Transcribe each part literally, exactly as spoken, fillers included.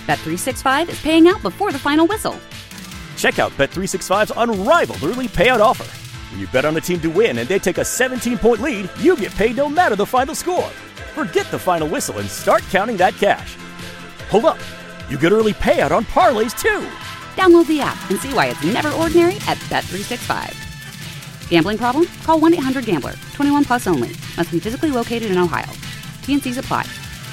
Bet three sixty-five is paying out before the final whistle. Check out Bet three sixty-five's unrivaled early payout offer. When you bet on a team to win and they take a seventeen-point lead, you get paid no matter the final score. Forget the final whistle and start counting that cash. Hold up. You get early payout on parlays, too. Download the app and see why it's never ordinary at Bet three sixty-five. Gambling problem? Call one eight hundred gambler. twenty-one plus only. Must be physically located in Ohio. T and C's apply.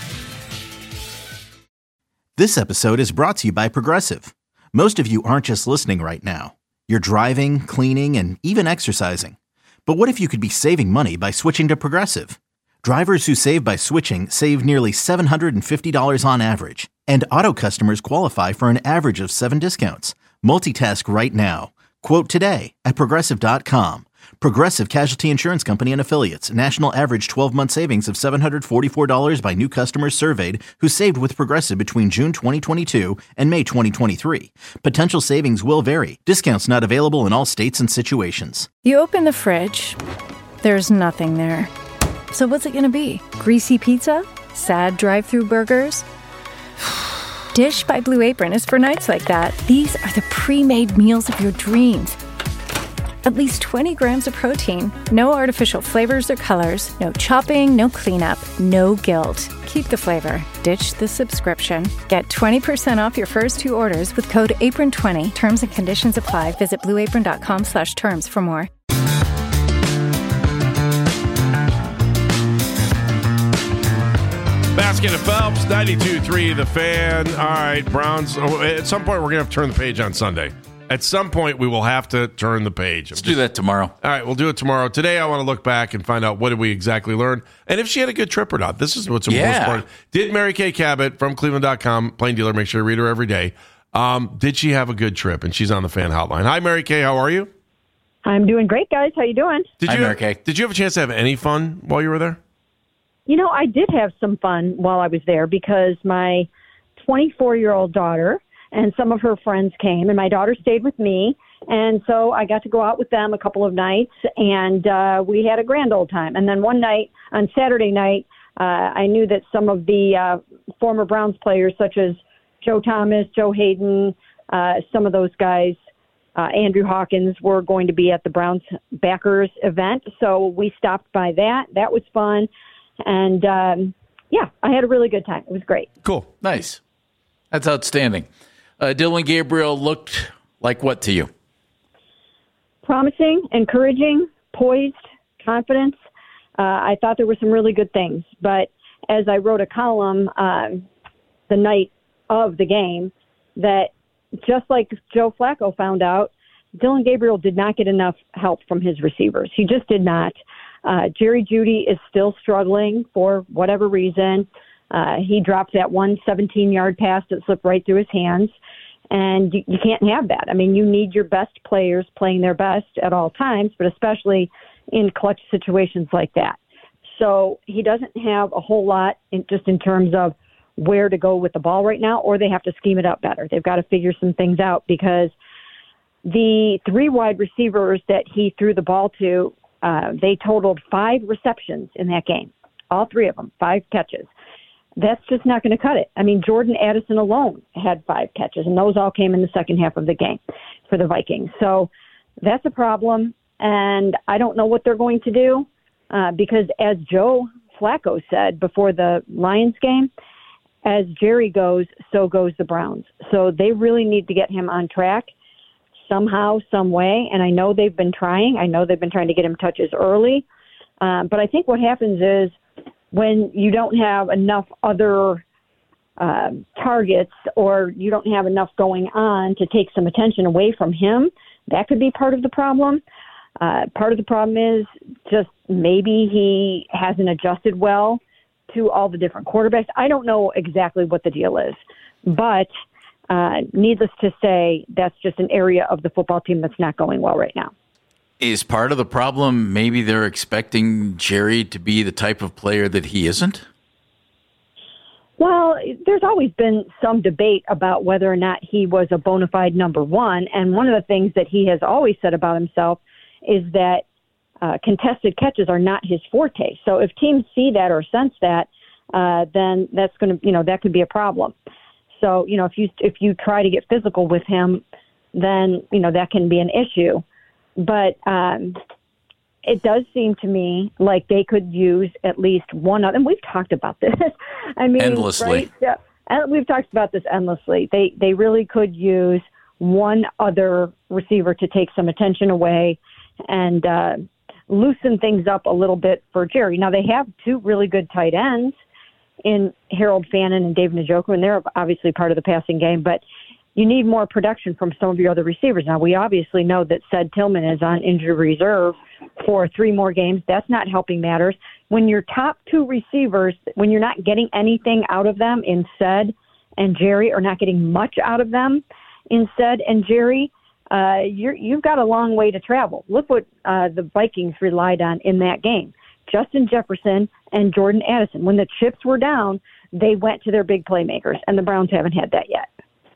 This episode is brought to you by Progressive. Most of you aren't just listening right now. You're driving, cleaning, and even exercising. But what if you could be saving money by switching to Progressive? Drivers who save by switching save nearly seven hundred fifty dollars on average. And auto customers qualify for an average of seven discounts. Multitask right now. Quote today at Progressive dot com. Progressive Casualty Insurance Company and Affiliates. National average twelve-month savings of seven hundred forty-four dollars by new customers surveyed who saved with Progressive between June twenty twenty-two and May twenty twenty-three. Potential savings will vary. Discounts not available in all states and situations. You open the fridge. There's nothing there. So what's it going to be? Greasy pizza? Sad drive-through burgers? Dish by Blue Apron is for nights like that. These are the pre-made meals of your dreams. At least twenty grams of protein, no artificial flavors or colors, no chopping, no cleanup, no guilt. Keep the flavor. Ditch the subscription. Get twenty percent off your first two orders with code apron twenty. Terms and conditions apply. Visit blueapron.com slash terms for more. Baskin and Phelps, ninety-two point three The Fan. All right, Browns. At some point, we're going to have to turn the page on Sunday. At some point, we will have to turn the page. Let's just do that tomorrow. All right, we'll do it tomorrow. Today, I want to look back and find out what did we exactly learn and if she had a good trip or not. This is what's yeah. most important. Did Mary Kay Cabot from Cleveland dot com, plain dealer, make sure to read her every day. Um, did she have a good trip? And she's on the fan hotline. Hi, Mary Kay. How are you? I'm doing great, guys. How you doing? Did Hi, you Mary Kay. Did you have a chance to have any fun while you were there? You know, I did have some fun while I was there because my twenty-four-year-old daughter and some of her friends came, and my daughter stayed with me. And so I got to go out with them a couple of nights, and uh, we had a grand old time. And then one night, on Saturday night, uh, I knew that some of the uh, former Browns players, such as Joe Thomas, Joe Hayden, uh, some of those guys, uh, Andrew Hawkins, were going to be at the Browns backers event. So we stopped by that. That was fun. And, um, yeah, I had a really good time. It was great. Cool. Nice. That's outstanding. Uh, Dillon Gabriel looked like what to you? Promising, encouraging, poised, confidence. Uh, I thought there were some really good things. But as I wrote a column uh, the night of the game, that just like Joe Flacco found out, Dillon Gabriel did not get enough help from his receivers. He just did not. Uh, Jerry Jeudy is still struggling for whatever reason. Uh, he dropped that one seventeen-yard pass that slipped right through his hands. And you, you can't have that. I mean, you need your best players playing their best at all times, but especially in clutch situations like that. So he doesn't have a whole lot in, just in terms of where to go with the ball right now, or they have to scheme it up better. They've got to figure some things out because the three wide receivers that he threw the ball to, uh, they totaled five receptions in that game. All three of them, five catches. That's just not going to cut it. I mean, Jordan Addison alone had five catches, and those all came in the second half of the game for the Vikings. So that's a problem, and I don't know what they're going to do uh, because as Joe Flacco said before the Lions game, as Jerry goes, so goes the Browns. So they really need to get him on track somehow, some way, and I know they've been trying. I know they've been trying to get him touches early, um, but I think what happens is when you don't have enough other uh, targets or you don't have enough going on to take some attention away from him, that could be part of the problem. Uh, part of the problem is just maybe he hasn't adjusted well to all the different quarterbacks. I don't know exactly what the deal is, but uh, needless to say, that's just an area of the football team that's not going well right now. Is part of the problem maybe they're expecting Jerry to be the type of player that he isn't? Well, there's always been some debate about whether or not he was a bona fide number one. And one of the things that he has always said about himself is that uh, contested catches are not his forte. So if teams see that or sense that, uh, then that's going to, you know, that could be a problem. So, you know, if you if you try to get physical with him, then, you know, that can be an issue. But um, it does seem to me like they could use at least one other, and we've talked about this. I mean, endlessly. Right? Yeah, and we've talked about this endlessly. They they really could use one other receiver to take some attention away and uh, loosen things up a little bit for Jerry. Now, they have two really good tight ends in Harold Fannin and David Njoku, and they're obviously part of the passing game, but you need more production from some of your other receivers. Now, we obviously know that Ced Tillman is on injured reserve for three more games. That's not helping matters. When your top two receivers, when you're not getting anything out of them in Ced and Jerry, or not getting much out of them in Ced and Jerry, uh, you're, you've got a long way to travel. Look what uh, the Vikings relied on in that game. Justin Jefferson and Jordan Addison. When the chips were down, they went to their big playmakers, and the Browns haven't had that yet.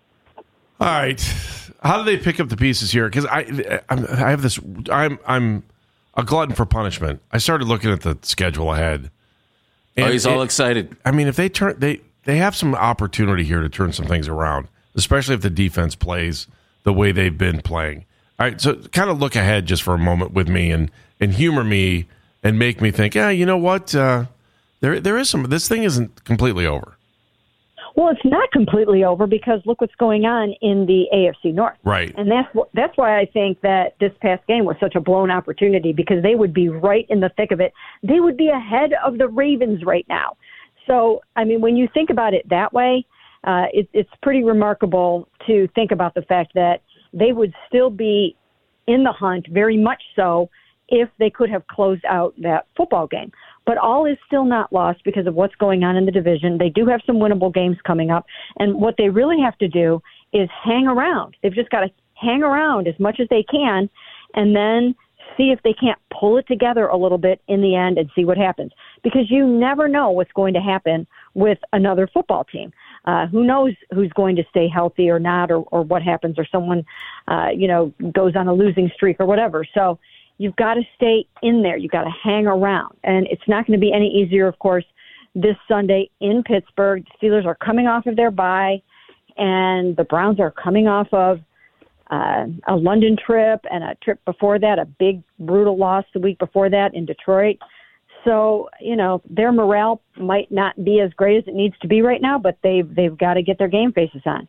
All right, how do they pick up the pieces here? Because I, I'm, I have this. I'm, I'm a glutton for punishment. I started looking at the schedule ahead. Oh, he's all it, excited. I mean, if they turn, they they have some opportunity here to turn some things around, especially if the defense plays the way they've been playing. All right, so kind of look ahead just for a moment with me and and humor me and make me think, yeah, you know what? Uh, there there is some. This thing isn't completely over. Well, it's not completely over because look what's going on in the A F C North. Right. And that's that's why I think that this past game was such a blown opportunity, because they would be right in the thick of it. They would be ahead of the Ravens right now. So, I mean, when you think about it that way, uh, it, it's pretty remarkable to think about the fact that they would still be in the hunt, very much so, if they could have closed out that football game. But all is still not lost because of what's going on in the division. They do have some winnable games coming up. And what they really have to do is hang around. They've just got to hang around as much as they can and then see if they can't pull it together a little bit in the end and see what happens. Because you never know what's going to happen with another football team. Uh, who knows who's going to stay healthy or not, or, or what happens, or someone, uh, you know, goes on a losing streak or whatever. So you've got to stay in there. You've got to hang around. And it's not going to be any easier, of course, this Sunday in Pittsburgh. The Steelers are coming off of their bye, and the Browns are coming off of uh, a London trip and a trip before that, a big, brutal loss the week before that in Detroit. So, you know, their morale might not be as great as it needs to be right now, but they've, they've got to get their game faces on.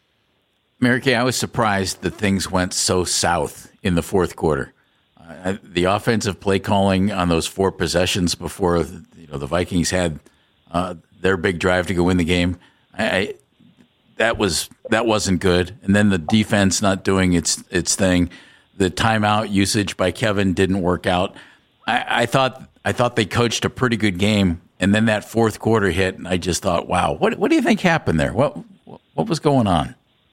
Mary Kay, I was surprised that things went so south in the fourth quarter. Uh, the offensive play calling on those four possessions before you know the Vikings had uh, their big drive to go win the game, I, I, that was that wasn't good. And then the defense not doing its its thing. The timeout usage by Kevin didn't work out. I, I thought I thought they coached a pretty good game, and then that fourth quarter hit, and I just thought, wow, what what do you think happened there? What what was going on?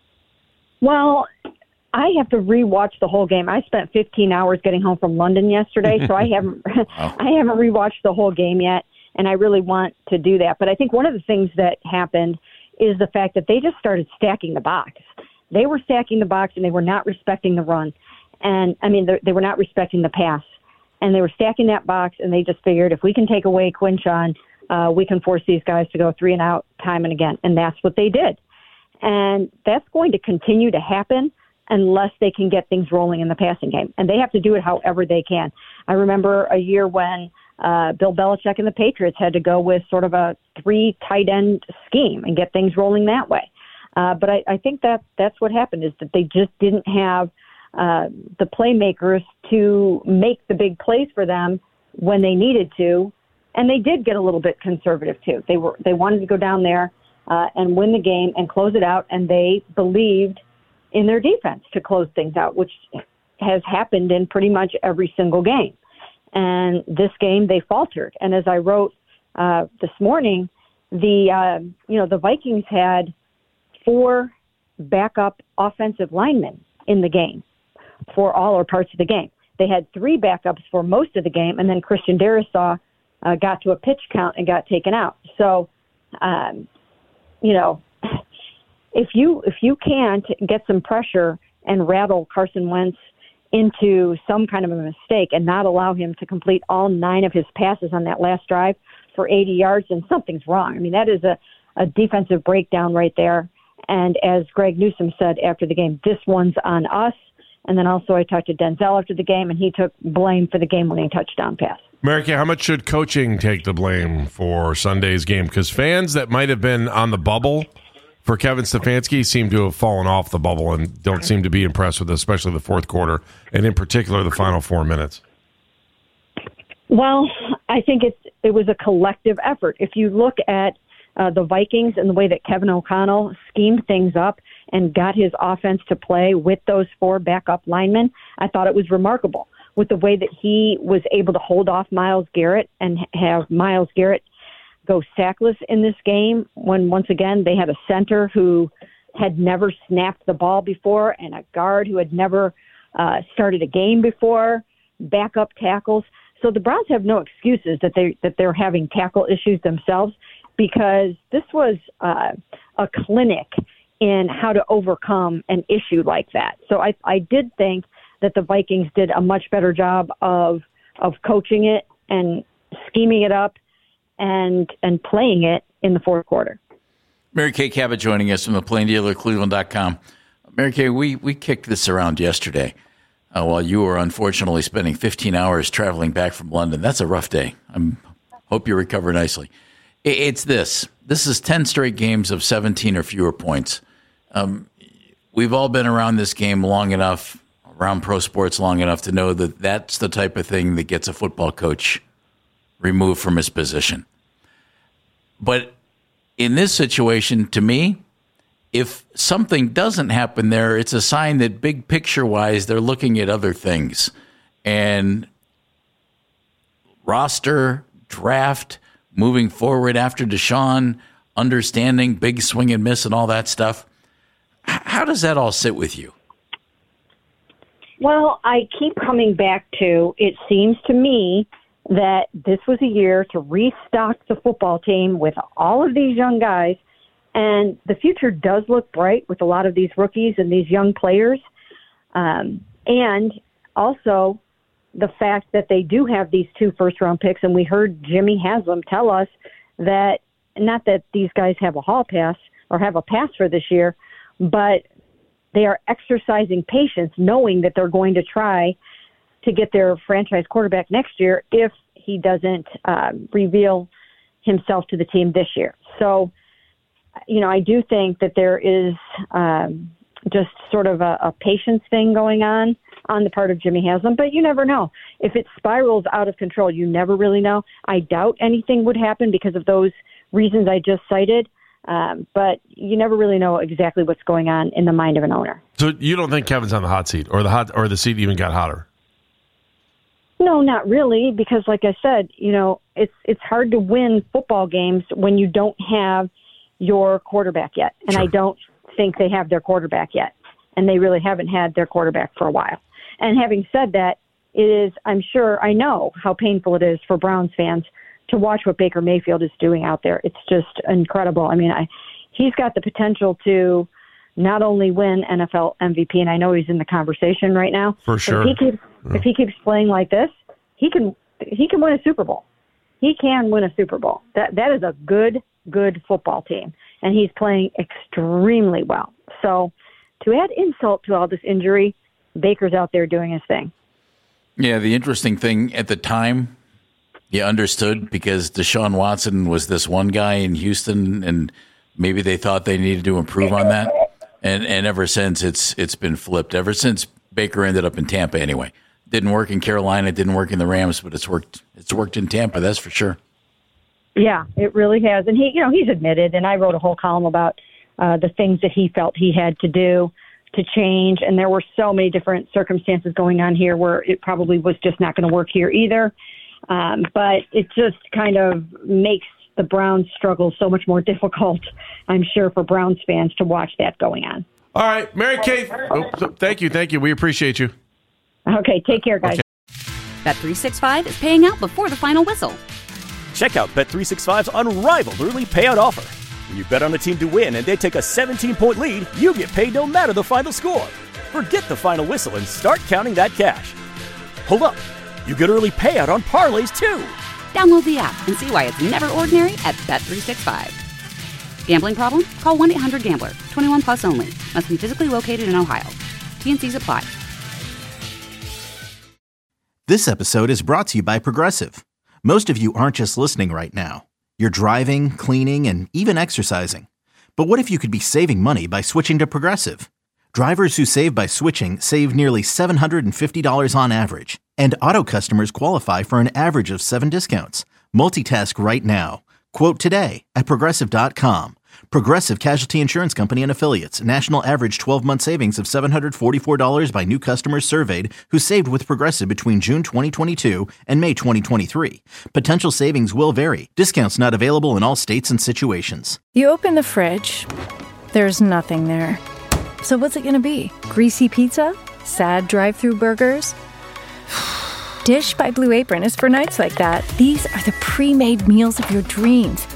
Well, I have to rewatch the whole game. I spent fifteen hours getting home from London yesterday, so I haven't oh. I haven't rewatched the whole game yet, and I really want to do that. But I think one of the things that happened is the fact that they just started stacking the box. They were stacking the box, and they were not respecting the run. And, I mean, they were not respecting the pass. And they were stacking that box, and they just figured if we can take away Quinshon, uh, we can force these guys to go three and out time and again. And that's what they did. And that's going to continue to happen unless they can get things rolling in the passing game. And they have to do it however they can. I remember a year when uh, Bill Belichick and the Patriots had to go with sort of a three tight end scheme and get things rolling that way. Uh, but I, I think that that's what happened, is that they just didn't have uh, the playmakers to make the big plays for them when they needed to. And they did get a little bit conservative too. They were they wanted to go down there uh, and win the game and close it out, and they believed in their defense to close things out, which has happened in pretty much every single game. And this game, they faltered. And as I wrote uh, this morning, the uh, you know the Vikings had four backup offensive linemen in the game for all or parts of the game. They had three backups for most of the game, and then Christian Darrisaw uh, got to a pitch count and got taken out. So, um, you know, if you if you can't get some pressure and rattle Carson Wentz into some kind of a mistake and not allow him to complete all nine of his passes on that last drive for eighty yards, then something's wrong. I mean, that is a, a defensive breakdown right there. And as Greg Newsome said after the game, this one's on us. And then also I talked to Denzel after the game, and he took blame for the game-winning touchdown pass. Mary Kay, how much should coaching take the blame for Sunday's game? Because fans that might have been on the bubble for Kevin Stefanski seem to have fallen off the bubble and don't seem to be impressed with, especially the fourth quarter, and in particular the final four minutes. Well, I think it's it was a collective effort. If you look at uh, the Vikings and the way that Kevin O'Connell schemed things up and got his offense to play with those four backup linemen, I thought it was remarkable with the way that he was able to hold off Myles Garrett and have Myles Garrett go sackless in this game when, once again, they had a center who had never snapped the ball before and a guard who had never uh, started a game before, backup tackles. So the Browns have no excuses that they that they're having tackle issues themselves, because this was uh, a clinic in how to overcome an issue like that. So I, I did think that the Vikings did a much better job of of coaching it and scheming it up and and playing it in the fourth quarter. Mary Kay Cabot joining us from the Plain Dealer Cleveland dot com. Mary Kay, we, we kicked this around yesterday uh, while you were unfortunately spending fifteen hours traveling back from London. That's a rough day. I hope you recover nicely. It, it's this. This is ten straight games of seventeen or fewer points. Um, we've all been around this game long enough, around pro sports long enough to know that that's the type of thing that gets a football coach removed from his position. But in this situation, to me, if something doesn't happen there, it's a sign that big picture-wise, they're looking at other things. And roster, draft, moving forward after Deshaun, understanding big swing and miss and all that stuff. How does that all sit with you? Well, I keep coming back to, it seems to me that this was a year to restock the football team with all of these young guys, and the future does look bright with a lot of these rookies and these young players. Um, and also the fact that they do have these two first-round picks, and we heard Jimmy Haslam tell us that, not that these guys have a hall pass or have a pass for this year, but they are exercising patience, knowing that they're going to try to get their franchise quarterback next year if he doesn't uh, reveal himself to the team this year. So, you know, I do think that there is um, just sort of a, a patience thing going on on the part of Jimmy Haslam, but you never know. If it spirals out of control, you never really know. I doubt anything would happen because of those reasons I just cited. Um, but you never really know exactly what's going on in the mind of an owner. So you don't think Kevin's on the hot seat, or the hot, or the seat even got hotter? No, not really, because like I said, you know, it's it's hard to win football games when you don't have your quarterback yet. And sure. I don't think they have their quarterback yet. And they really haven't had their quarterback for a while. And having said that, it is, I'm sure, I know how painful it is for Browns fans to watch what Baker Mayfield is doing out there. It's just incredible. I mean, I, he's got the potential to not only win N F L M V P, and I know he's in the conversation right now. For sure. If he keeps, yeah. if he keeps playing like this, he can he can win a Super Bowl. He can win a Super Bowl. That that is a good good football team, and he's playing extremely well. So, to add insult to all this injury, Baker's out there doing his thing. Yeah, the interesting thing at the time, you understood because Deshaun Watson was this one guy in Houston, and maybe they thought they needed to improve on that. And and ever since, it's it's been flipped. Ever since Baker ended up in Tampa anyway. Didn't work in Carolina, didn't work in the Rams, but it's worked it's worked in Tampa, that's for sure. Yeah, it really has. And he, you know, he's admitted, and I wrote a whole column about uh, the things that he felt he had to do to change. And there were so many different circumstances going on here where it probably was just not going to work here either. Um, but it just kind of makes the Browns struggle so much more difficult, I'm sure, for Browns fans to watch that going on. All right, Mary Kay. Oh, thank you, thank you. We appreciate you. Okay, take care, guys. Okay. Bet three sixty-five is paying out before the final whistle. Check out Bet three sixty-five's unrivaled early payout offer. When you bet on a team to win and they take a seventeen-point lead, you get paid no matter the final score. Forget the final whistle and start counting that cash. Hold up. You get early payout on parlays, too. Download the app and see why it's never ordinary at Bet three sixty-five. Gambling problem? Call one eight hundred gambler. twenty-one plus only. Must be physically located in Ohio. T N Cs apply. This episode is brought to you by Progressive. Most of you aren't just listening right now. You're driving, cleaning, and even exercising. But what if you could be saving money by switching to Progressive? Drivers who save by switching save nearly seven hundred fifty dollars on average. And auto customers qualify for an average of seven discounts. Multitask right now. Quote today at Progressive dot com. Progressive Casualty Insurance Company and Affiliates. National average twelve-month savings of seven hundred forty-four dollars by new customers surveyed who saved with Progressive between June twenty twenty-two and May twenty twenty-three. Potential savings will vary. Discounts not available in all states and situations. You open the fridge. There's nothing there. So what's it going to be? Greasy pizza? Sad drive-thru burgers? Dish by Blue Apron is for nights like that. These are the pre-made meals of your dreams.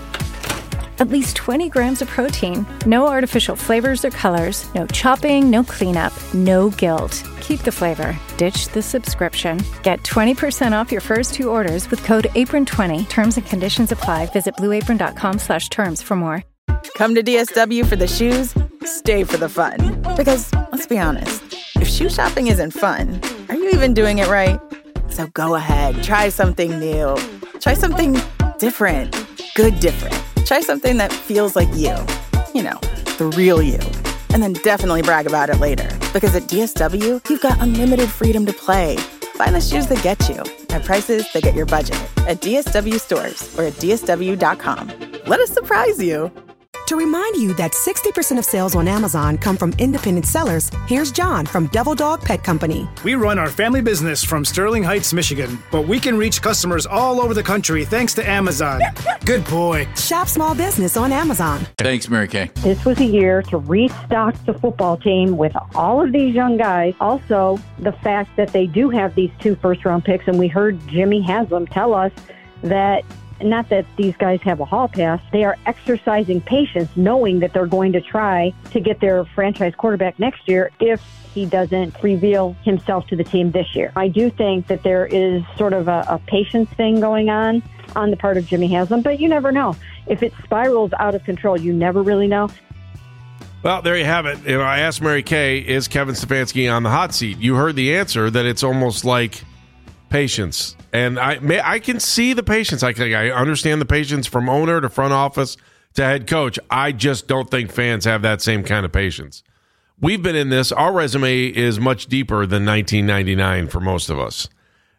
At least twenty grams of protein, no artificial flavors or colors, no chopping, no cleanup, no guilt. Keep the flavor. Ditch the subscription. Get twenty percent off your first two orders with code apron twenty. Terms and conditions apply. Visit blueapron.com slash terms for more. Come to D S W for the shoes, stay for the fun. Because, let's be honest, if shoe shopping isn't fun, are you even doing it right? So go ahead, try something new. Try something different. Good different. Try something that feels like you. You know, the real you. And then definitely brag about it later. Because at D S W, you've got unlimited freedom to play. Find the shoes that get you at prices that get your budget at D S W stores or at D S W dot com. Let us surprise you. To remind you that sixty percent of sales on Amazon come from independent sellers, here's John from Devil Dog Pet Company. We run our family business from Sterling Heights, Michigan, but we can reach customers all over the country thanks to Amazon. Good boy. Shop small business on Amazon. Thanks, Mary Kay. This was a year to restock the football team with all of these young guys. Also, the fact that they do have these two first-round picks, and we heard Jimmy Haslam tell us that not that these guys have a hall pass, they are exercising patience, knowing that they're going to try to get their franchise quarterback next year if he doesn't reveal himself to the team this year. I do think that there is sort of a, a patience thing going on on the part of Jimmy Haslam, but you never know. If it spirals out of control, you never really know. Well, there you have it. You know, I asked Mary Kay, is Kevin Stefanski on the hot seat? You heard the answer, that it's almost like patience. And I may, I can see the patience. I, I understand the patience from owner to front office to head coach. I just don't think fans have that same kind of patience. We've been in this. Our resume is much deeper than nineteen ninety-nine for most of us.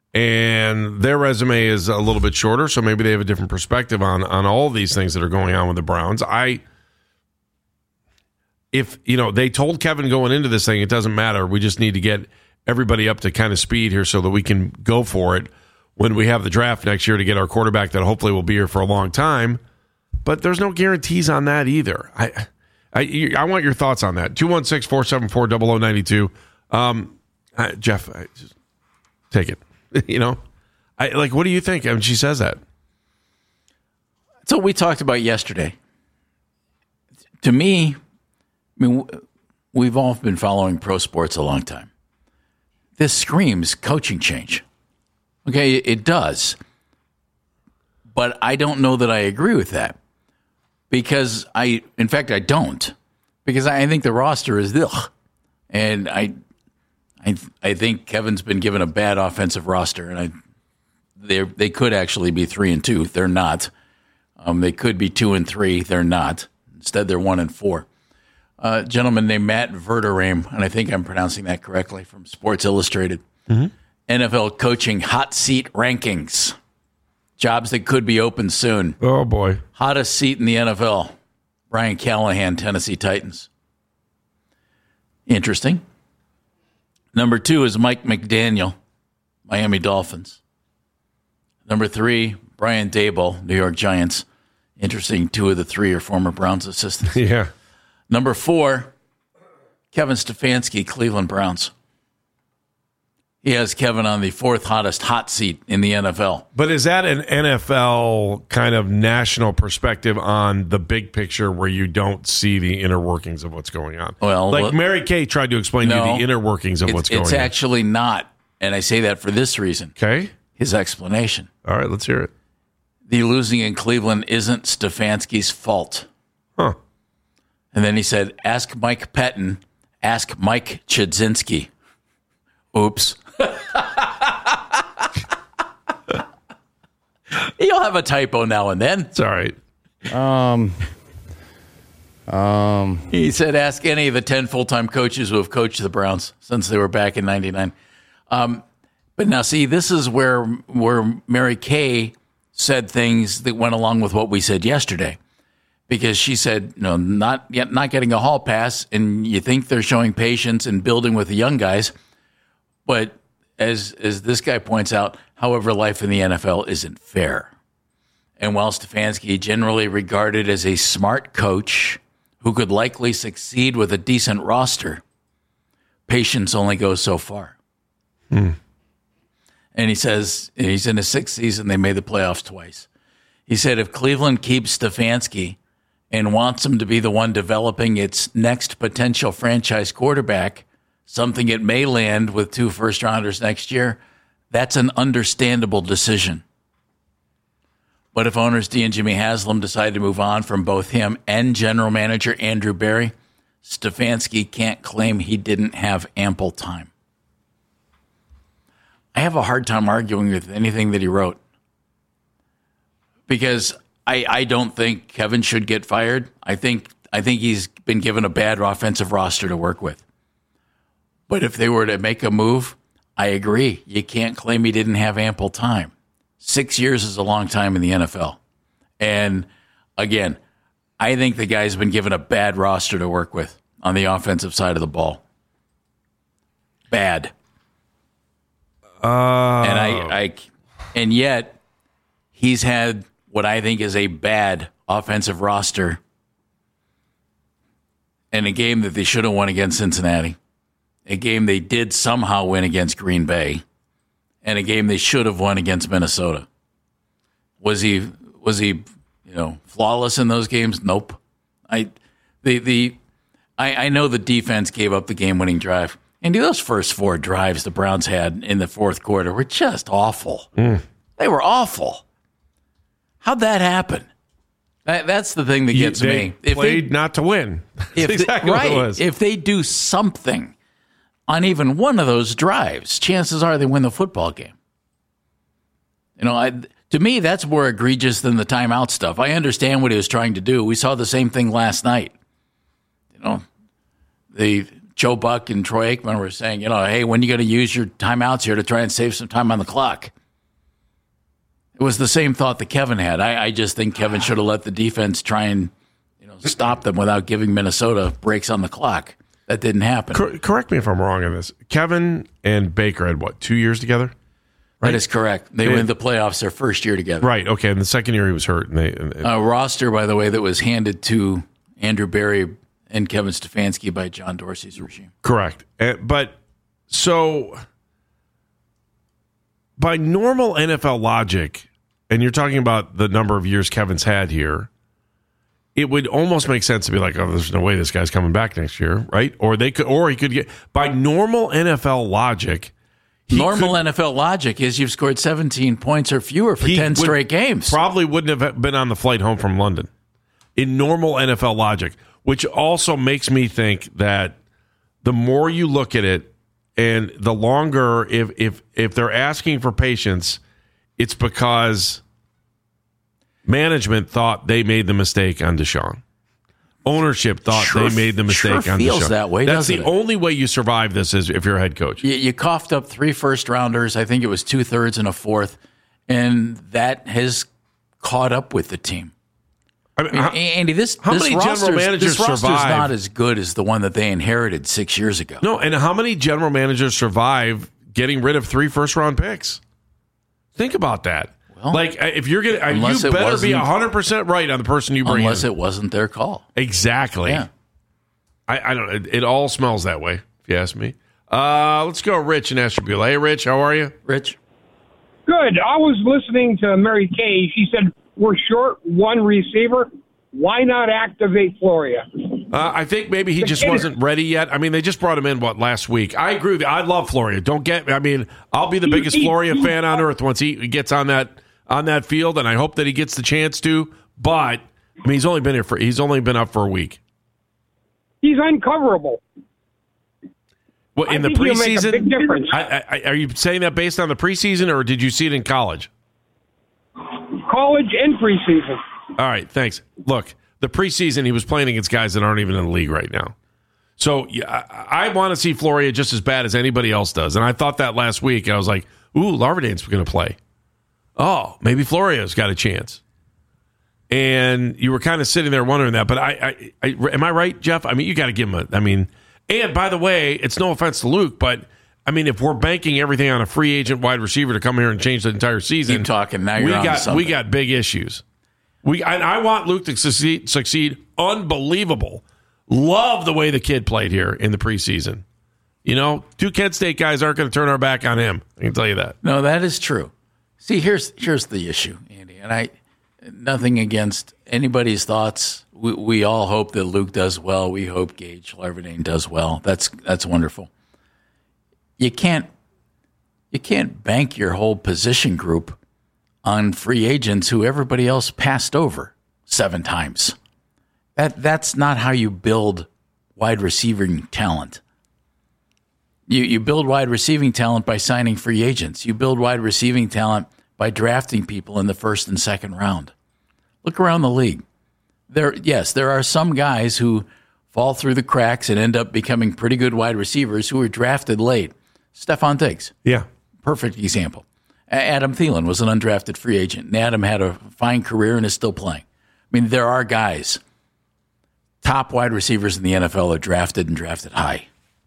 And their resume is a little bit shorter, so maybe they have a different perspective on, on all these things that are going on with the Browns. I, if, you know, they told Kevin going into this thing, it doesn't matter. We just need to get everybody up to kind of speed here so that we can go for it when we have the draft next year to get our quarterback that hopefully will be here for a long time. But there's no guarantees on that either. I I, I want your thoughts on that. two one six, four seven four, zero zero nine two. Um, uh, Jeff, I, just take it. You know? I like, what do you think? I mean, she says that. That's what we talked about yesterday. To me, I mean, we've all been following pro sports a long time. This screams coaching change. Okay, it does. But I don't know that I agree with that. Because I, in fact, I don't. Because I think the roster is ugh. And I I I think Kevin's been given a bad offensive roster. And I they they could actually be three and two. They're not. Um, they could be two and three. They're not. Instead, they're one and four. Uh, a gentleman named Matt Verderame, and I think I'm pronouncing that correctly, from Sports Illustrated. Mm-hmm. N F L coaching hot seat rankings. Jobs that could be open soon. Oh, boy. Hottest seat in the N F L. Brian Callahan, Tennessee Titans. Interesting. Number two is Mike McDaniel, Miami Dolphins. Number three, Brian Daboll, New York Giants. Interesting, two of the three are former Browns assistants. Yeah. Number four, Kevin Stefanski, Cleveland Browns. He has Kevin on the fourth hottest hot seat in the N F L. But is that an N F L kind of national perspective on the big picture where you don't see the inner workings of what's going on? Well, like well, Mary Kay tried to explain no, to you the inner workings of it's, what's going it's on. It's actually not, and I say that for this reason. Okay. His explanation. All right, let's hear it. The losing in Cleveland isn't Stefanski's fault. Huh. And then he said, ask Mike Pettin, ask Mike Chudzinski. Oops. You'll have a typo now and then. It's all right. Um, um, he said, ask any of the ten full-time coaches who have coached the Browns since they were back in ninety-nine. Um, but now, see, this is where where Mary Kay said things that went along with what we said yesterday. Because she said, you know, not yet not getting a hall pass, and you think they're showing patience and building with the young guys. But as as this guy points out, however, life in the N F L isn't fair. And while Stefanski generally regarded as a smart coach who could likely succeed with a decent roster, patience only goes so far. Hmm. And he says he's in his sixth season. They made the playoffs twice. He said if Cleveland keeps Stefanski and wants him to be the one developing its next potential franchise quarterback, something it may land with two first-rounders next year, that's an understandable decision. But if owners D and Jimmy Haslam decide to move on from both him and general manager Andrew Berry, Stefanski can't claim he didn't have ample time. I have a hard time arguing with anything that he wrote because I, I don't think Kevin should get fired. I think I think he's been given a bad offensive roster to work with. But if they were to make a move, I agree. You can't claim he didn't have ample time. Six years is a long time in the N F L. And again, I think the guy's been given a bad roster to work with on the offensive side of the ball. Bad. Uh, and I, I, and yet he's had what I think is a bad offensive roster in a game that they should have won against Cincinnati, a game they did somehow win against Green Bay, and a game they should have won against Minnesota. Was he was he you know flawless in those games? Nope. I the the I, I know the defense gave up the game-winning drive. And those first four drives the Browns had in the fourth quarter were just awful. Mm. They were awful. How'd that happen? That, that's the thing that You- gets they me. If played not to win. That's if exactly they, what right, it was. if they do something on even one of those drives, chances are they win the football game. You know, I, to me, that's more egregious than the timeout stuff. I understand what he was trying to do. We saw the same thing last night. You know, the Joe Buck and Troy Aikman were saying, you know, hey, when are you going to use your timeouts here to try and save some time on the clock? It was the same thought that Kevin had. I, I just think Kevin should have let the defense try and, you know, stop them without giving Minnesota breaks on the clock. That didn't happen. Cor- correct me if I'm wrong on this. Kevin and Baker had, what, two years together? That is correct. They They- win the playoffs their first year together. Right, okay. And the second year he was hurt. And they, and, and- A roster, by the way, that was handed to Andrew Berry and Kevin Stefanski by John Dorsey's regime. Correct. Uh, but so by normal N F L logic, and you're talking about the number of years Kevin's had here, it would almost make sense to be like, oh, there's no way this guy's coming back next year, right? Or they could, or he could get by normal N F L logic. Normal N F L logic is you've scored seventeen points or fewer for he ten would- straight games. Probably wouldn't have been on the flight home from London in normal N F L logic, which also makes me think that the more you look at it and the longer, if if if they're asking for patience, it's because management thought they made the mistake on Deshaun. Ownership thought Sure- they made the mistake sure on feels Deshaun. that way, That's the doesn't it? only way you survive this is if you're a head coach. You, you coughed up three first rounders. I think it was two thirds and a fourth, and that has caught up with the team. I mean, I mean, how, Andy, this how this many general roster's, managers this roster's survive? not as good as the one that they inherited six years ago. No, and how many general managers survive getting rid of three first round picks? Think about that. Well, like, if you're getting, unless you it better be wasn't- one hundred percent right on the person you bring unless in. it wasn't their call. Exactly. Yeah. I, I don't. It, it all smells that way, if you ask me. Uh, let's go, Rich in Ashtabula. Hey, Rich, how are you? Rich, Good. I was listening to Mary Kay. She said, we're short one receiver. Why not activate Floria? Uh, I think maybe he just wasn't ready yet. I mean, they just brought him in, what, last week. I agree with you. I love Floria. Don't get, I mean, I'll be the biggest Floria fan on earth once he gets on that on that field, and I hope that he gets the chance to. But, I mean, he's only been here for, he's only been up for a week. He's uncoverable. Well, in I the think he'll make a preseason, big difference. I, I, are you saying that based on the preseason, or did you see it in college? College and preseason. All right, thanks. Look, the preseason, he was playing against guys that aren't even in the league right now. So yeah, I, I want to see Floria just as bad as anybody else does. And I thought that last week, and I was like, ooh, Larvadane's going to play. Oh, maybe Floria's got a chance. And you were kind of sitting there wondering that. But I, I, I am I right, Jeff? I mean, you got to give him a, I mean, and by the way, it's no offense to Luke, but I mean, if we're banking everything on a free agent wide receiver to come here and change the entire season, keep talking. Now you're we on got something. we got big issues. We and I want Luke to succeed. Succeed, unbelievable. Love the way the kid played here in the preseason. You know, two Kent State guys aren't going to turn our back on him. I can tell you that. No, that is true. See, here's here's the issue, Andy, and I nothing against anybody's thoughts. We, we all hope that Luke does well. We hope Gage Larvadane does well. That's that's wonderful. You can't you can't bank your whole position group on free agents who everybody else passed over seven times. That that's not how you build wide receiving talent. You you build wide receiving talent by signing free agents. You build wide receiving talent by drafting people in the first and second round. Look around the league. There, yes, there are some guys who fall through the cracks and end up becoming pretty good wide receivers who were drafted late. Stephon Diggs. Yeah. Perfect example. Adam Thielen was an undrafted free agent, and Adam had a fine career and is still playing. I mean, there are guys, top wide receivers in the N F L are drafted and drafted high.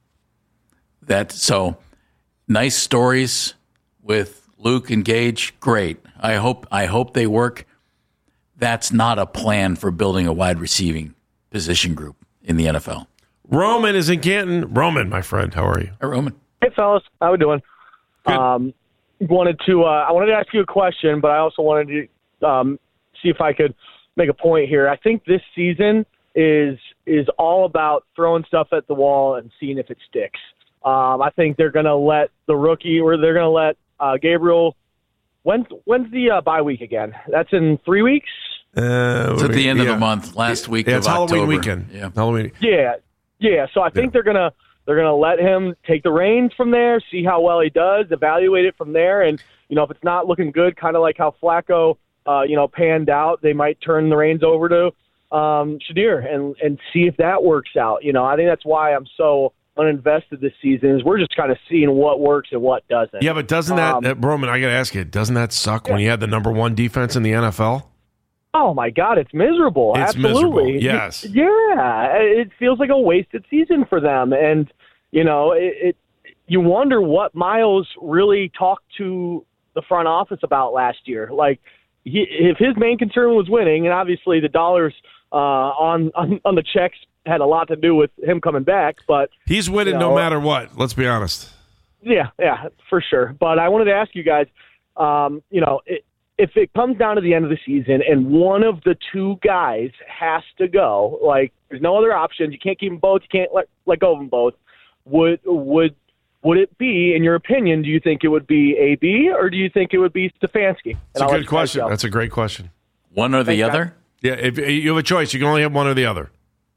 That so nice stories with Luke and Gage, great. I hope I hope they work. That's not a plan for building a wide receiving position group in the N F L. Roman is in Canton. Roman, my friend, how are you? Hey, Roman. Hey, fellas, how we doing? Good. Um, wanted to uh, I wanted to ask you a question, but I also wanted to um, see if I could make a point here. I think this season is is all about throwing stuff at the wall and seeing if it sticks. Um, I think they're going to let the rookie, or they're going to let uh, Gabriel. When's when's the uh, bye week again? That's in three weeks. Uh, It's at the end yeah. of the month, last week Yeah, of it's Halloween October. weekend. Yeah. Halloween. Yeah, yeah. So I think Yeah. they're gonna they're gonna let him take the reins from there, see how well he does, evaluate it from there, and you know if it's not looking good, kind of like how Flacco, uh, you know, panned out, they might turn the reins over to um, Shadir and and see if that works out. You know, I think that's why I'm so uninvested this season. Is we're just kind of seeing what works and what doesn't. Yeah, but doesn't that, Um, uh, Roman, I got to ask you, doesn't that suck when you had the number one defense in the N F L? Oh my God, it's miserable. It's Absolutely. miserable, yes. Yeah, it feels like a wasted season for them, and you know, it, it. You wonder what Miles really talked to the front office about last year. Like, he, if his main concern was winning, and obviously the dollars uh, on, on on the checks had a lot to do with him coming back, but He's winning you know, no matter what. Let's be honest. Yeah, yeah, for sure. But I wanted to ask you guys, um, you know, it, if it comes down to the end of the season and one of the two guys has to go, like there's no other options, you can't keep them both, you can't let let go of them both. Would would would it be, in your opinion, do you think it would be A B or do you think it would be Stefanski? That's a good question. That's a great question. One or the Thanks, other? guys. Yeah, if you have a choice, you can only have one or the other.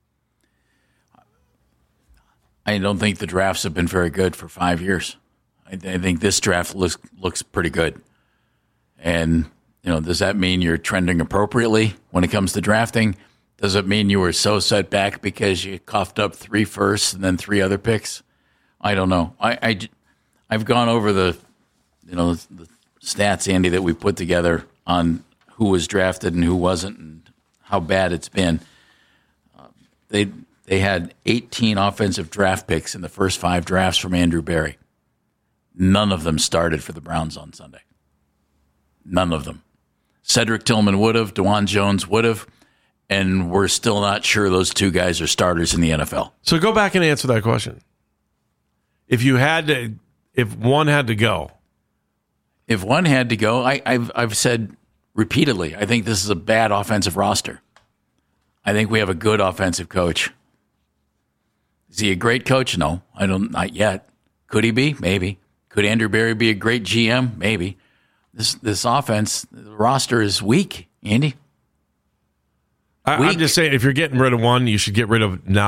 I don't think the drafts have been very good for five years. I, I think this draft looks looks pretty good. And, you know, does that mean you're trending appropriately when it comes to drafting? Does it mean you were so set back because you coughed up three firsts and then three other picks? I don't know. I, I, I've gone over the, you know, the stats, Andy, that we put together on who was drafted and who wasn't and how bad it's been. Uh, they they had eighteen offensive draft picks in the first five drafts from Andrew Berry. None of them started for the Browns on Sunday. None of them. Cedric Tillman would have, DeJuan Jones would have, and we're still not sure those two guys are starters in the N F L. So go back and answer that question. If you had to, if one had to go, If one had to go, I, I've I've said repeatedly, I think this is a bad offensive roster. I think we have a good offensive coach. Is he a great coach? No, I don't. Not yet. Could he be? Maybe. Could Andrew Berry be a great G M? Maybe. This this offense, the roster is weak, Andy. I, I'm just saying, if you're getting rid of one, you should get rid of not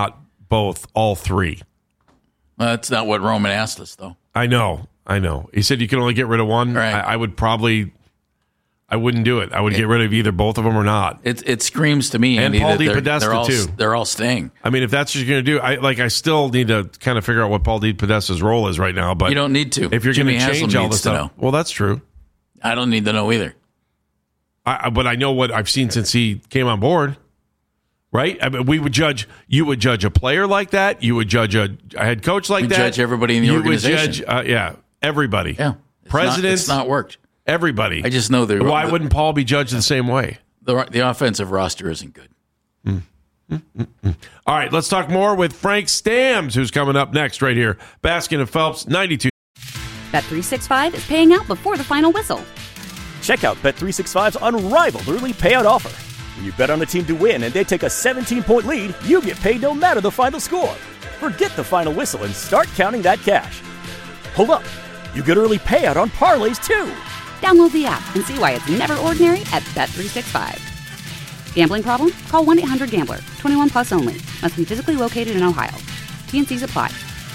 both, all three. Well, that's not what Roman asked us, though. I know, I know. He said you can only get rid of one. Right. I, I would probably, I wouldn't do it. I would it, get rid of either both of them or not. It it screams to me, and Andy, Paul that they're, DePodesta they're all, too. They're all staying. I mean, if that's what you're going to do, I like. I still need to kind of figure out what Paul DePodesta's role is right now. But you don't need to. If you're going to change Haslam all this stuff, know. well, that's true. I don't need to know either. I, but I know what I've seen since he came on board. Right? I mean, we would judge. You would judge a player like that. You would judge a, a head coach like we that. Judge everybody in the you organization. Would judge, uh, yeah, everybody. Yeah, it's presidents. Not, it's not worked. Everybody. I just know that. Why the, wouldn't Paul be judged the same way? The the offensive roster isn't good. Mm. Mm, mm, mm. All right, let's talk more with Frank Stams, who's coming up next right here. Baskin and Phelps, ninety-two. Bet three sixty-five is paying out before the final whistle. Check out Bet three sixty-five's unrivaled early payout offer. When you bet on a team to win and they take a seventeen-point lead, you get paid no matter the final score. Forget the final whistle and start counting that cash. Hold up. You get early payout on parlays, too. Download the app and see why it's never ordinary at Bet three sixty-five. Gambling problem? Call one eight hundred gambler. twenty-one plus only. Must be physically located in Ohio. T N Cs apply.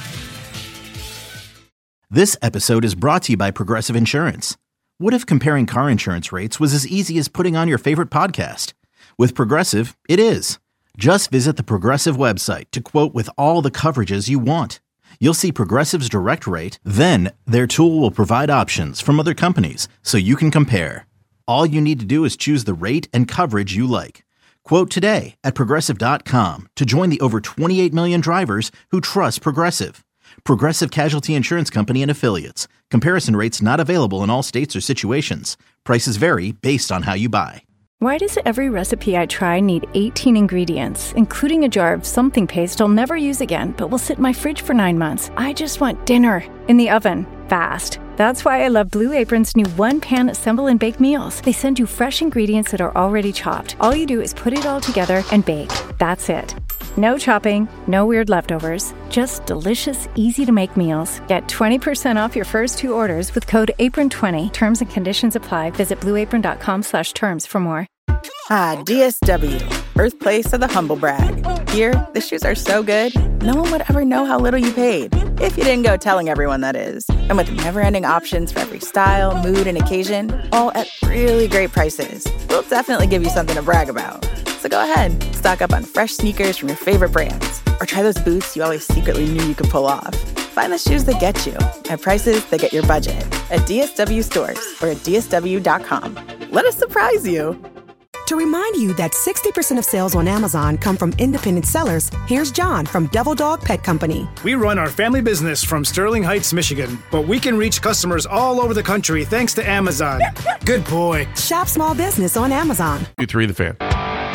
This episode is brought to you by Progressive Insurance. What if comparing car insurance rates was as easy as putting on your favorite podcast? With Progressive, it is. Just visit the Progressive website to quote with all the coverages you want. You'll see Progressive's direct rate, then their tool will provide options from other companies so you can compare. All you need to do is choose the rate and coverage you like. Quote today at Progressive dot com to join the over twenty-eight million drivers who trust Progressive. Progressive Casualty Insurance Company and Affiliates. Comparison rates not available in all states or situations. Prices vary based on how you buy. Why does every recipe I try need eighteen ingredients, including a jar of something paste I'll never use again, but will sit in my fridge for nine months? I just want dinner in the oven, fast. That's why I love Blue Apron's new one-pan assemble and bake meals. They send you fresh ingredients that are already chopped. All you do is put it all together and bake. That's it. No chopping, no weird leftovers, just delicious, easy-to-make meals. Get twenty percent off your first two orders with code apron twenty. Terms and conditions apply. Visit blueapron.com slash terms for more. Ah, D S W, birthplace of the humble brag. Here, the shoes are so good, no one would ever know how little you paid. If you didn't go telling everyone, that is. And with never-ending options for every style, mood, and occasion, all at really great prices, we'll definitely give you something to brag about. So go ahead, stock up on fresh sneakers from your favorite brands, or try those boots you always secretly knew you could pull off. Find the shoes that get you at prices that get your budget at D S W stores or at D S W dot com. Let us surprise you. To remind you that sixty percent of sales on Amazon come from independent sellers, here's John from Devil Dog Pet Company. We run our family business from Sterling Heights, Michigan, but we can reach customers all over the country thanks to Amazon. Good boy. Shop small business on Amazon. Two, three, the fan.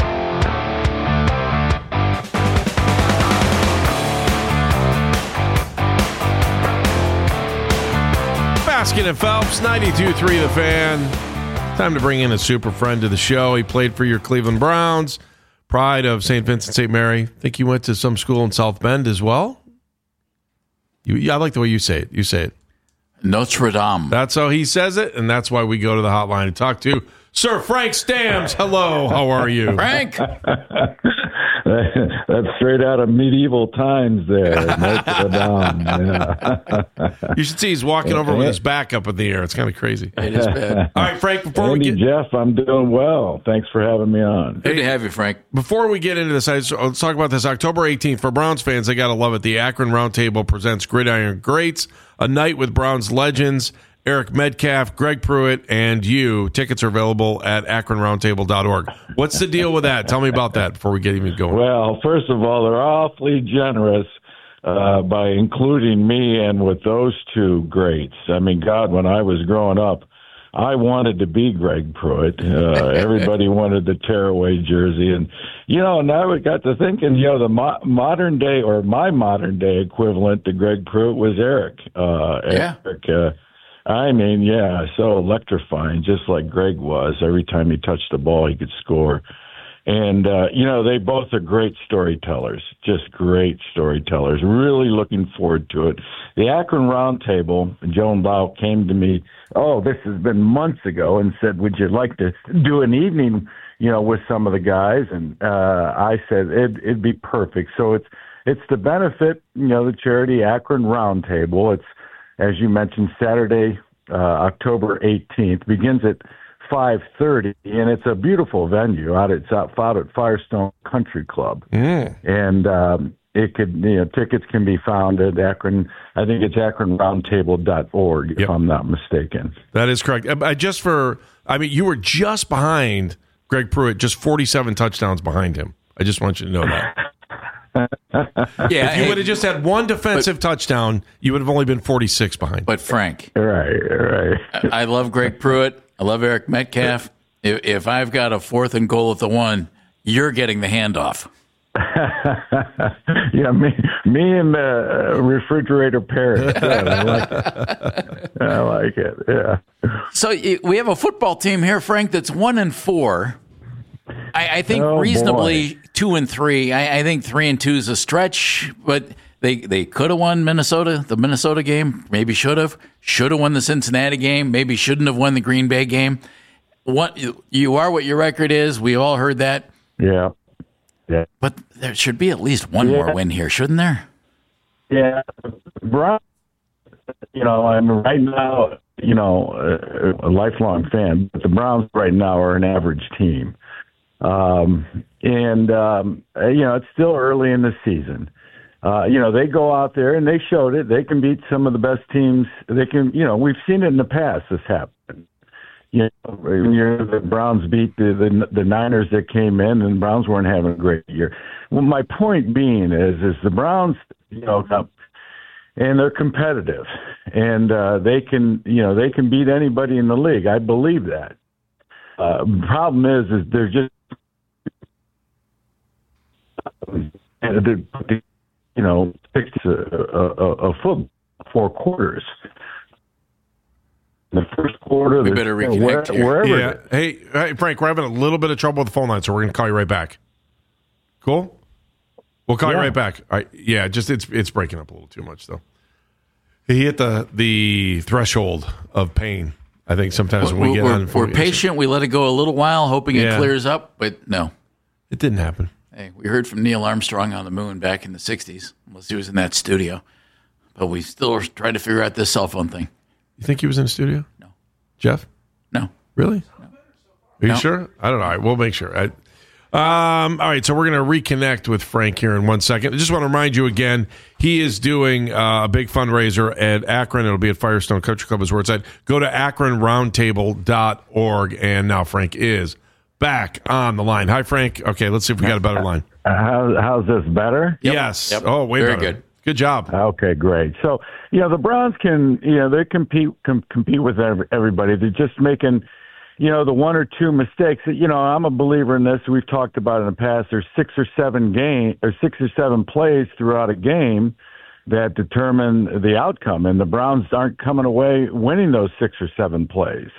Baskin and Phelps, ninety-two point three The Fan. Time to bring in a super friend to the show. He played for your Cleveland Browns, pride of Saint Vincent Saint Mary. I think you went to some school in South Bend as well. You, yeah, I like the way you say it. You say it. Notre Dame. That's how he says it, and that's why we go to the hotline to talk to Sir Frank Stams. Hello, how are you? Frank. That's straight out of medieval times there. Notre Dame. Yeah. You should see he's walking over with his back up in the air. It's kind of crazy. It is bad. All right, Frank, before Andy, we get... Jeff, I'm doing well. Thanks for having me on. Good to have you, Frank. Before we get into this, let's talk about this. October eighteenth, for Browns fans, they got to love it. The Akron Roundtable presents Gridiron Greats, a night with Browns legends. Eric Metcalf, Greg Pruitt, and you. Tickets are available at akron roundtable dot org. What's the deal with that? Tell me about that before we get even going. Well, first of all, they're awfully generous uh, by including me and with those two greats. I mean, God, when I was growing up, I wanted to be Greg Pruitt. Uh, everybody wanted the tearaway jersey. And, you know, now we got to thinking, you know, the mo- modern day or my modern day equivalent to Greg Pruitt was Eric. Uh, yeah. Eric, uh, I mean, yeah, so electrifying, just like Greg was. Every time he touched the ball, he could score. And, uh, you know, they both are great storytellers, just great storytellers. Really looking forward to it. The Akron Roundtable, Joan Lau came to me, oh, this has been months ago, and said, would you like to do an evening, you know, with some of the guys? And uh, I said, it'd, it'd be perfect. So it's it's to benefit, you know, the charity Akron Roundtable. It's, as you mentioned, Saturday, uh, October eighteenth, begins at five thirty, and it's a beautiful venue. Out it's out, out at Firestone Country Club, mm. and um, it could, you know, tickets can be found at Akron. I think it's akron roundtable dot org, if yep. I'm not mistaken. That is correct. I just for, I mean, you were just behind Greg Pruitt, just forty-seven touchdowns behind him. I just want you to know that. Yeah, if you hey, would have just had one defensive but, touchdown, you would have only been forty-six behind. But Frank, right, right. I, I love Greg Pruitt. I love Eric Metcalf. If, if I've got a fourth and goal at the one, you're getting the handoff. Yeah, me, me and the uh, refrigerator Paris. Yeah, I like it. I like it. Yeah. So we have a football team here, Frank, that's one and four. I, I think oh, reasonably boy. two and three. I, I think three and two is a stretch, but they they could have won Minnesota, the Minnesota game. Maybe should have. Should have won the Cincinnati game. Maybe shouldn't have won the Green Bay game. What you are, what your record is. We all heard that. Yeah. Yeah. But there should be at least one yeah. more win here, shouldn't there? Yeah. Browns, you know, I'm right now, you know, a, a lifelong fan, but the Browns right now are an average team. Um, and, um, you know, it's still early in the season. Uh, you know, they go out there and they showed it. They can beat some of the best teams. They can, you know, we've seen it in the past. This happen. You know, you're, the Browns beat the, the the Niners that came in, and the Browns weren't having a great year. Well, my point being is, is the Browns, you know, and they're competitive, and uh, they can, you know, they can beat anybody in the league. I believe that. Uh, the problem is, is they're just, you know, six a, a, a foot, four quarters. In the first quarter, we better reconnect where, wherever. Yeah. Hey, hey, Frank, we're having a little bit of trouble with the phone line, so we're going to call you right back. Cool. We'll call yeah. you right back. All right. Yeah, just it's it's breaking up a little too much though. He hit the the threshold of pain. I think sometimes when we get we're, on, we're patient. We let it go a little while, hoping yeah. it clears up, but no, it didn't happen. Hey, we heard from Neil Armstrong on the moon back in the sixties, unless he was in that studio. But we still are trying to figure out this cell phone thing. You think he was in the studio? No. Jeff? No. Really? No. Are you no. sure? I don't know. All right, we'll make sure. I, um, all right, so we're going to reconnect with Frank here in one second. I just want to remind you again, he is doing uh, a big fundraiser at Akron. It'll be at Firestone Country Club is where it's at. Go to akron roundtable dot org, and now Frank is back on the line. Hi, Frank. Okay, let's see if we got a better line. Uh, how, how's this better? Yep. Yes. Yep. Oh, way Very better. good. Good job. Okay, great. So, you know, the Browns can, you know, they compete com- compete with every, everybody. They're just making, you know, the one or two mistakes. You know, I'm a believer in this. We've talked about it in the past. There's six or seven game or six or seven plays throughout a game that determine the outcome, and the Browns aren't coming away winning those six or seven plays.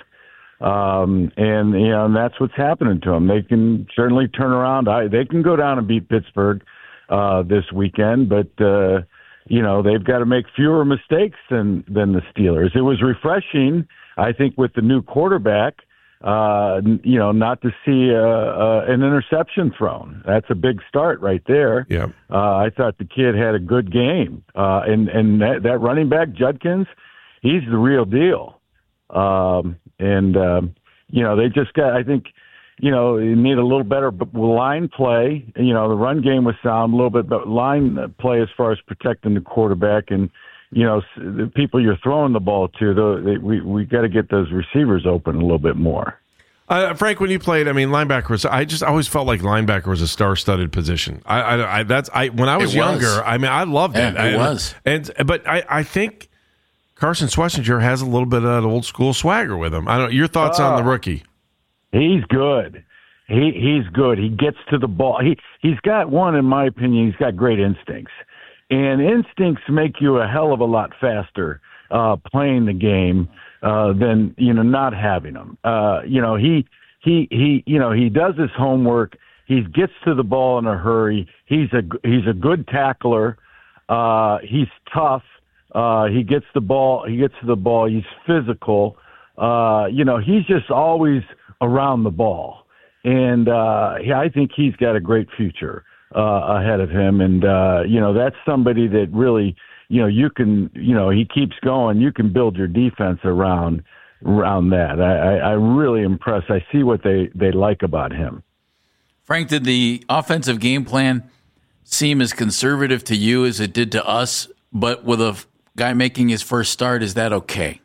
Um, and you know, and that's what's happening to them. They can certainly turn around. I, they can go down and beat Pittsburgh uh, this weekend, but. Uh, You know, they've got to make fewer mistakes than, than the Steelers. It was refreshing, I think, with the new quarterback, uh, you know, not to see uh, uh, an interception thrown. That's a big start right there. Yeah. Uh, I thought the kid had a good game. Uh, and and that, that running back, Judkins, he's the real deal. Um, and, um, you know, they just got, I think, you know, you need a little better line play. You know, the run game was sound, a little bit, but line play as far as protecting the quarterback and, you know, the people you're throwing the ball to. Though we we got to get those receivers open a little bit more. Uh, Frank, when you played, I mean, linebacker was. I just always felt like linebacker was a star-studded position. I, I, I that's I when I was, was. younger. I mean, I loved yeah, it. It I, was, and but I, I think Carson Schlesinger has a little bit of that old school swagger with him. I don't. Your thoughts uh, on the rookie? He's good. He he's good. He gets to the ball. He he's got one, in my opinion. He's got great instincts, and instincts make you a hell of a lot faster uh, playing the game uh, than you know not having them. Uh, you know he he he you know he does his homework. He gets to the ball in a hurry. He's a he's a good tackler. Uh, he's tough. Uh, he gets the ball. He gets to the ball. He's physical. Uh, you know he's just always around the ball. And uh, yeah, I think he's got a great future uh, ahead of him. And, uh, you know, that's somebody that really, you know, you can, you know, he keeps going. You can build your defense around around that. I, I, I really impressed. I see what they, they like about him. Frank, did the offensive game plan seem as conservative to you as it did to us, but with a guy making his first start, is that okay?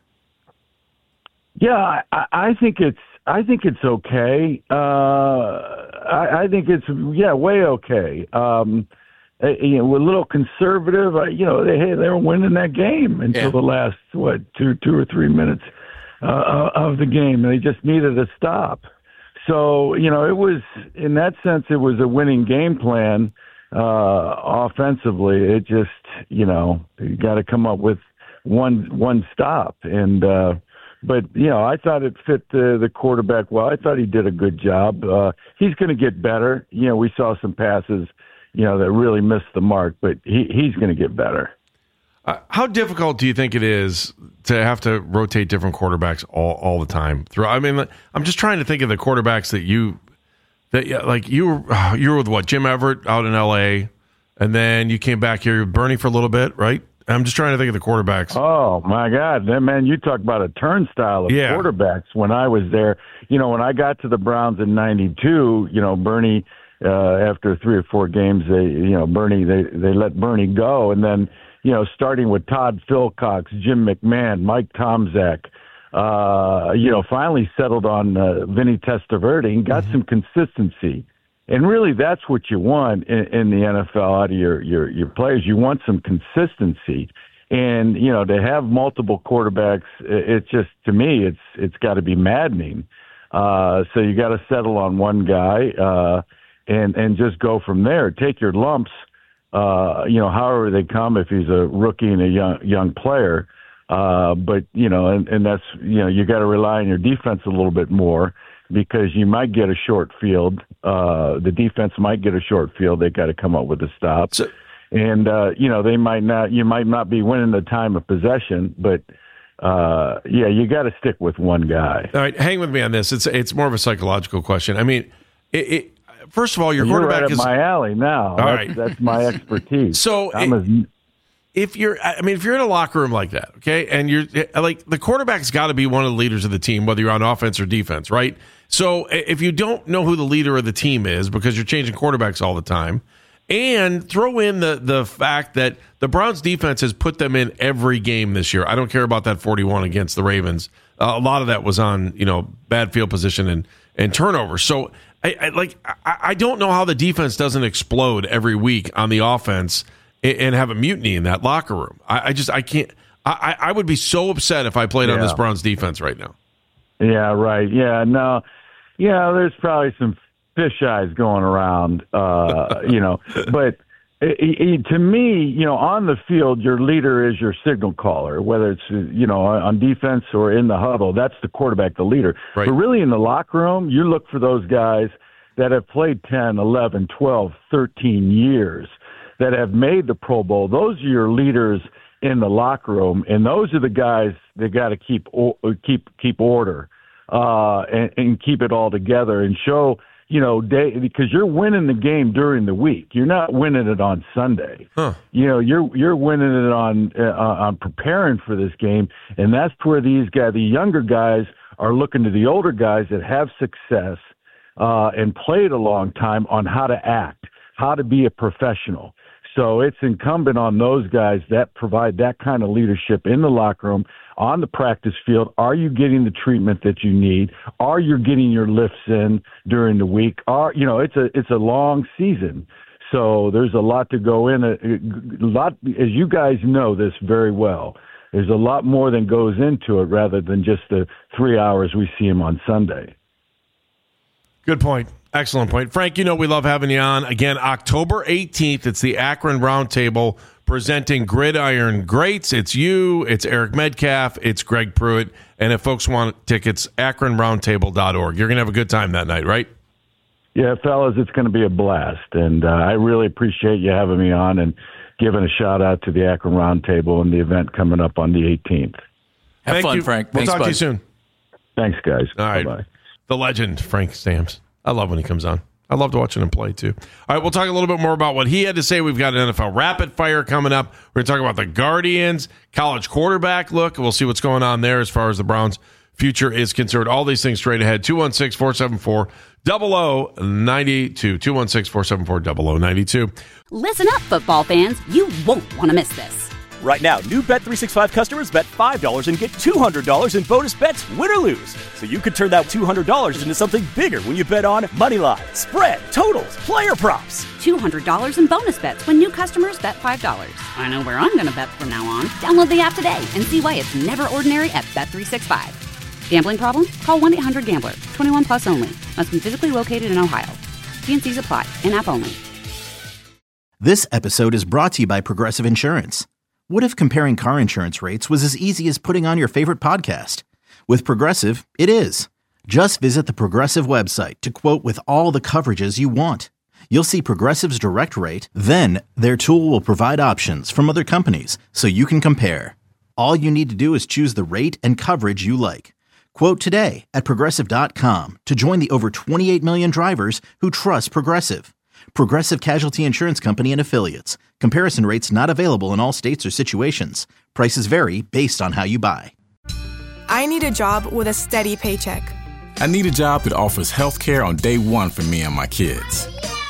Yeah, I, I think it's I think it's okay. Uh, I, I think it's yeah, way okay. Um, you know, we're a little conservative. Uh, you know, they hey, they were winning that game until yeah. the last what two two or three minutes uh, of the game. They just needed a stop. So you know, it was in that sense, it was a winning game plan. Uh, offensively, it just, you know, you got to come up with one one stop. And uh, but you know, I thought it fit the, the quarterback well. I thought he did a good job. Uh, he's going to get better. You know, we saw some passes, you know, that really missed the mark, but he, he's going to get better. Uh, how difficult do you think it is to have to rotate different quarterbacks all, all the time? Through, I mean, I'm just trying to think of the quarterbacks that you. That, yeah, like you were, you were with what, Jim Everett out in L A, and then you came back here, Bernie, for a little bit, right? I'm just trying to think of the quarterbers. Oh my God, man! You talk about a turnstile of yeah. quarterbacks. When I was there, you know, when I got to the Browns in ninety-two, you know, Bernie, uh, after three or four games, they, you know, Bernie, they they let Bernie go, and then, you know, starting with Todd Philcox, Jim McMahon, Mike Tomczak. Uh, you know, finally settled on uh, Vinny Testaverde and got mm-hmm. some consistency. And really, that's what you want in, in the N F L out of your, your, your players. You want some consistency. And, you know, to have multiple quarterbacks, it's just, to me, it's it's got to be maddening. Uh, so you got to settle on one guy uh, and, and just go from there. Take your lumps, uh, you know, however they come, if he's a rookie and a young, young player. Uh, but, you know, and, and that's, you know, you got to rely on your defense a little bit more because you might get a short field. Uh, the defense might get a short field. They got to come up with a stop. So, and, uh, you know, they might not, you might not be winning the time of possession, but, uh, yeah, you got to stick with one guy. All right. Hang with me on this. It's, it's more of a psychological question. I mean, it, it first of all, your You're quarterback right is my alley now. All that's, right. that's my expertise. So I'm it, as, If you're, I mean, if you're in a locker room like that, okay, and you're like, the quarterback's got to be one of the leaders of the team, whether you're on offense or defense, right? So if you don't know who the leader of the team is because you're changing quarterbacks all the time, and throw in the the fact that the Browns defense has put them in every game this year. I don't care about that forty-one against the Ravens. Uh, a lot of that was on, you know, bad field position and and turnovers. So I, I like, I, I don't know how the defense doesn't explode every week on the offense and have a mutiny in that locker room. I, I just, I can't, I, I would be so upset if I played yeah. on this Browns defense right now. Yeah, right. Yeah, no. Yeah, there's probably some fish eyes going around, uh, you know. But it, it, to me, you know, on the field, your leader is your signal caller, whether it's, you know, on defense or in the huddle. That's the quarterback, the leader. Right. But really in the locker room, you look for those guys that have played ten, eleven, twelve, thirteen years, that have made the Pro Bowl. Those are your leaders in the locker room, and those are the guys that got to keep keep keep order uh, and, and keep it all together and show, you know, day, because you're winning the game during the week. You're not winning it on Sunday. Huh. You know, you're you're winning it on uh, on preparing for this game, and that's where these guys, the younger guys, are looking to the older guys that have success uh, and played a long time on how to act, how to be a professional. So it's incumbent on those guys that provide that kind of leadership in the locker room, on the practice field. Are you getting the treatment that you need? Are you getting your lifts in during the week? Are, you know, it's a it's a long season, so there's a lot to go in. A, a lot, as you guys know this very well. There's a lot more than goes into it rather than just the three hours we see him on Sunday. Good point. Excellent point. Frank, you know we love having you on. Again, October eighteenth, it's the Akron Roundtable presenting Gridiron Greats. It's you, it's Eric Metcalf, it's Greg Pruitt. And if folks want tickets, akron roundtable dot org. You're going to have a good time that night, right? Yeah, fellas, it's going to be a blast. And uh, I really appreciate you having me on and giving a shout-out to the Akron Roundtable and the event coming up on the eighteenth. Have Thank fun, you. Frank. We'll Thanks, talk bud. to you soon. Thanks, guys. All right. Bye-bye. The legend, Frank Stamps. I love when he comes on. I loved watching him play, too. All right, we'll talk a little bit more about what he had to say. We've got an N F L Rapid Fire coming up. We're going to talk about the Guardians, college quarterback look. We'll see what's going on there as far as the Browns' future is concerned. All these things straight ahead. two one six, four seven four, zero zero nine two. two one six, four seven four, zero zero nine two. Listen up, football fans. You won't want to miss this. Right now, new Bet three sixty-five customers bet five dollars and get two hundred dollars in bonus bets, win or lose. So you could turn that two hundred dollars into something bigger when you bet on money line, spread, totals, player props. two hundred dollars in bonus bets when new customers bet five dollars. I know where I'm going to bet from now on. Download the app today and see why it's never ordinary at Bet three sixty-five. Gambling problem? Call one eight hundred gambler. twenty-one plus only. Must be physically located in Ohio. T N Cs apply. In-app only. This episode is brought to you by Progressive Insurance. What if comparing car insurance rates was as easy as putting on your favorite podcast? With Progressive, it is. Just visit the Progressive website to quote with all the coverages you want. You'll see Progressive's direct rate, then their tool will provide options from other companies so you can compare. All you need to do is choose the rate and coverage you like. Quote today at Progressive dot com to join the over twenty-eight million drivers who trust Progressive. Progressive Casualty Insurance Company and Affiliates. Comparison rates not available in all states or situations. Prices vary based on how you buy. I need a job with a steady paycheck. I need a job that offers health care on day one for me and my kids.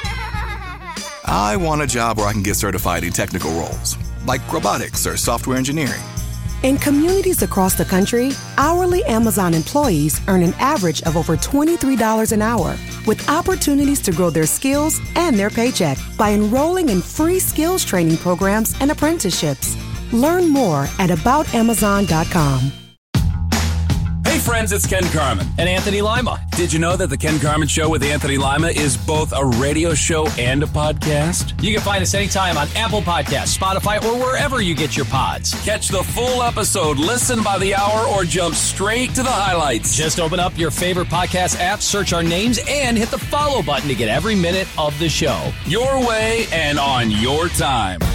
I want a job where I can get certified in technical roles, like robotics or software engineering. In communities across the country, hourly Amazon employees earn an average of over twenty-three dollars an hour, with opportunities to grow their skills and their paycheck by enrolling in free skills training programs and apprenticeships. Learn more at about amazon dot com. Hey friends, it's Ken Carman and Anthony Lima. Did you know that the Ken Carman Show with Anthony Lima is both a radio show and a podcast? You can find us anytime on Apple Podcasts, Spotify, or wherever you get your pods. Catch the full episode, listen by the hour, or jump straight to the highlights. Just open up your favorite podcast app, search our names, and hit the follow button to get every minute of the show. Your way and on your time.